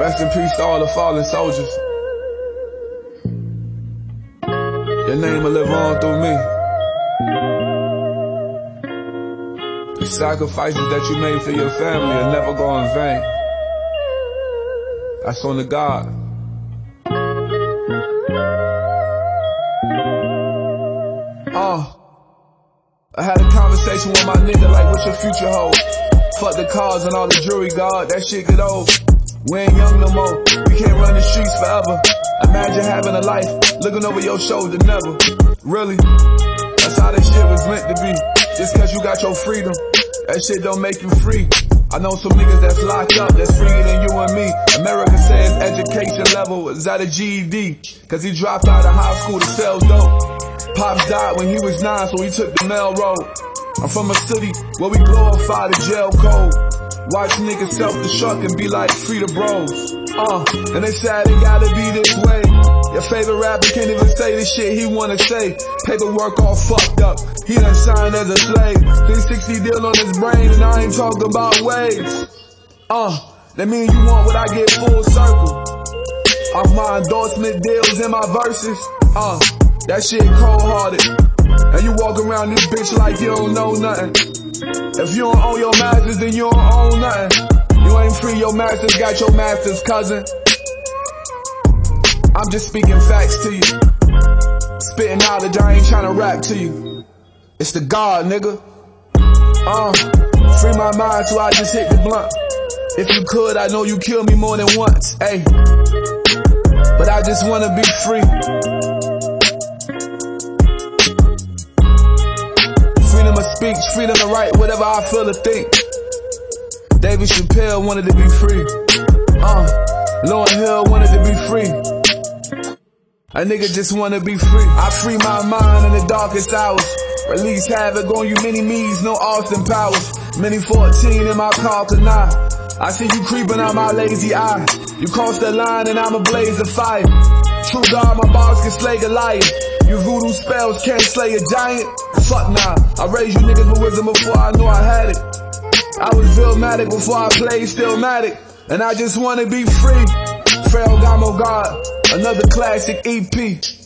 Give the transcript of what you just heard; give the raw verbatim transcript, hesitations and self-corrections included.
Rest in peace to all the fallen soldiers. Your name will live on through me. The sacrifices that you made for your family will never go in vain. That's on the God. Uh, I had a conversation with my nigga like, what your future hold? Fuck the cars and all the jewelry, God, that shit get old. We ain't young no more, we can't run the streets forever. Imagine having a life, looking over your shoulder, never. Really, that's how this shit was meant to be. Just cause you got your freedom, that shit don't make you free. I know some niggas that's locked up, that's freer than you and me. America says education level is at a G E D, cause he dropped out of high school to sell dope. Pops died when he was nine, so he took the mail road. I'm from a city where we glorify the jail code. Watch niggas self-destruct and be like, free the bros. Uh, and they say it gotta be this way. Your favorite rapper can't even say the shit he wanna say. Paperwork all fucked up, he done signed as a slave. three sixty deal on his brain and I ain't talking about waves. Uh, that mean you want what I get full circle. Off my endorsement deals and my verses. Uh, that shit cold-hearted. And you walk around this bitch like you don't know nothing. If you don't own your masters, then you don't own nothing. You ain't free, your masters got your masters, cousin. I'm just speaking facts to you. Spitting knowledge, I ain't tryna rap to you. It's the God, nigga. Uh, free my mind so I just hit the blunt. If you could, I know you kill me more than once, ayy. But I just wanna be free. Freedom of speech, freedom to write whatever I feel to think. David Chappelle wanted to be free. Uh, Lauryn Hill wanted to be free. A nigga just wanna be free. I free my mind in the darkest hours. Release havoc on you mini me's, no Austin Powers. Mini fourteen in my car tonight. I see you creeping out my lazy eye. You cross the line and I'm a blaze of fire. True God, my bars can slay Goliath. Your voodoo spells can't slay a giant. Fuck nah, I raised you niggas with wisdom before I knew I had it. I was Philmatic before I played Stillmatic. And I just wanna be free. Ferragamo God, another classic E P.